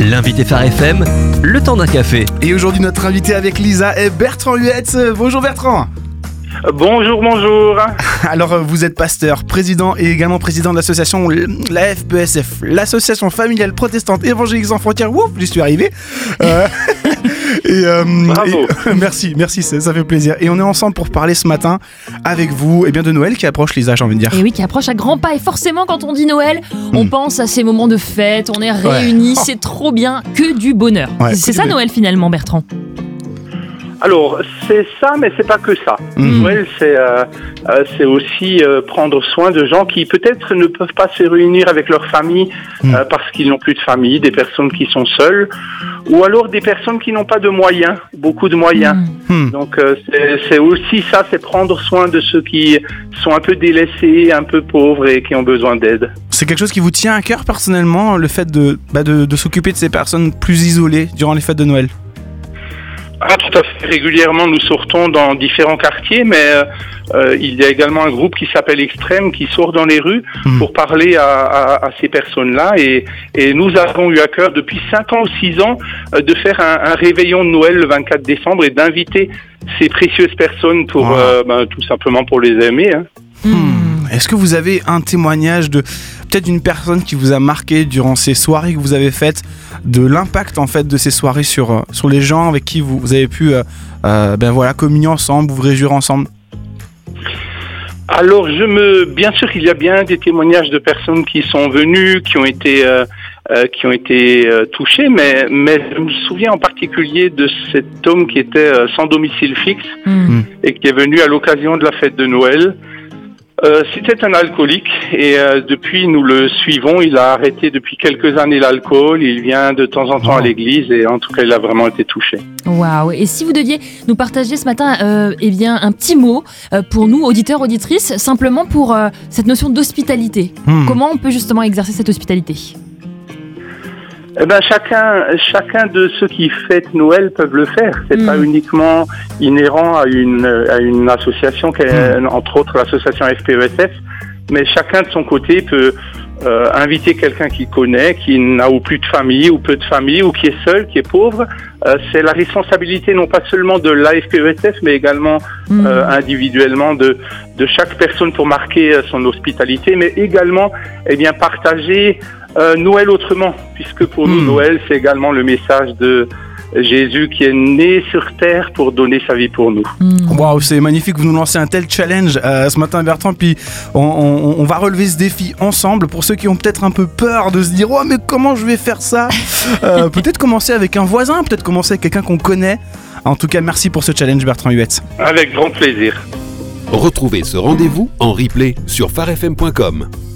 L'invité Phare FM, le temps d'un café. Et aujourd'hui, notre invité avec Lisa est Bertrand Huetz. Bonjour Bertrand. Bonjour. Alors, vous êtes pasteur, président et également président de l'association la FPSF, l'association familiale protestante évangélique sans frontières. Ouf, j'y suis arrivé. Bravo. Merci, ça fait plaisir. Et on est ensemble pour parler ce matin avec vous de Noël qui approche, Lisa, j'ai envie de dire. Et oui, qui approche à grands pas. Et forcément, quand on dit Noël, on pense à ces moments de fête, on est réunis, c'est trop bien, que du bonheur. Ouais, c'est ça Noël finalement, Bertrand? Alors, c'est ça, mais c'est pas que ça. Noël, c'est aussi prendre soin de gens qui peut-être ne peuvent pas se réunir avec leur famille parce qu'ils n'ont plus de famille, des personnes qui sont seules, ou alors des personnes qui n'ont pas de moyens, beaucoup de moyens. Donc, c'est aussi ça, c'est prendre soin de ceux qui sont un peu délaissés, un peu pauvres et qui ont besoin d'aide. C'est quelque chose qui vous tient à cœur personnellement, le fait de s'occuper de ces personnes plus isolées durant les fêtes de Noël? Ah, tout à fait. Régulièrement, nous sortons dans différents quartiers, mais il y a également un groupe qui s'appelle Extrême qui sort dans les rues pour parler à ces personnes-là. Et nous avons eu à cœur depuis 5 ans ou 6 ans de faire un réveillon de Noël le 24 décembre et d'inviter ces précieuses personnes pour tout simplement pour les aimer. Est-ce que vous avez un témoignage de peut-être d'une personne qui vous a marqué durant ces soirées que vous avez faites, de l'impact en fait de ces soirées sur les gens avec qui vous avez pu communier ensemble, vous réjouir ensemble? Alors bien sûr qu'il y a bien des témoignages de personnes qui sont venues, qui ont été touchés, mais je me souviens en particulier de cet homme qui était sans domicile fixe et qui est venu à l'occasion de la fête de Noël. C'était un alcoolique et depuis nous le suivons. Il a arrêté depuis quelques années l'alcool. Il vient de temps en temps à l'église et en tout cas il a vraiment été touché. Waouh! Et si vous deviez nous partager ce matin un petit mot pour nous, auditeurs, auditrices, simplement pour cette notion d'hospitalité. Comment on peut justement exercer cette hospitalité? Chacun de ceux qui fêtent Noël peuvent le faire. C'est pas uniquement inhérent à une association qui est entre autres l'association FPSF, mais chacun de son côté peut inviter quelqu'un qu'il connaît, qui n'a ou plus de famille ou peu de famille ou qui est seul, qui est pauvre. C'est la responsabilité non pas seulement de l'AFPESF mais également individuellement de chaque personne pour marquer son hospitalité, mais également partager Noël autrement, puisque pour nous Noël c'est également le message de Jésus qui est né sur terre pour donner sa vie pour nous. Waouh, c'est magnifique, vous nous lancez un tel challenge ce matin Bertrand, puis on va relever ce défi ensemble. Pour ceux qui ont peut-être un peu peur de se dire mais comment je vais faire ça, peut-être commencer avec un voisin, peut-être commencer avec quelqu'un qu'on connaît. En tout cas, merci pour ce challenge Bertrand Huetz. Avec grand plaisir. Retrouvez ce rendez-vous en replay sur pharefm.com.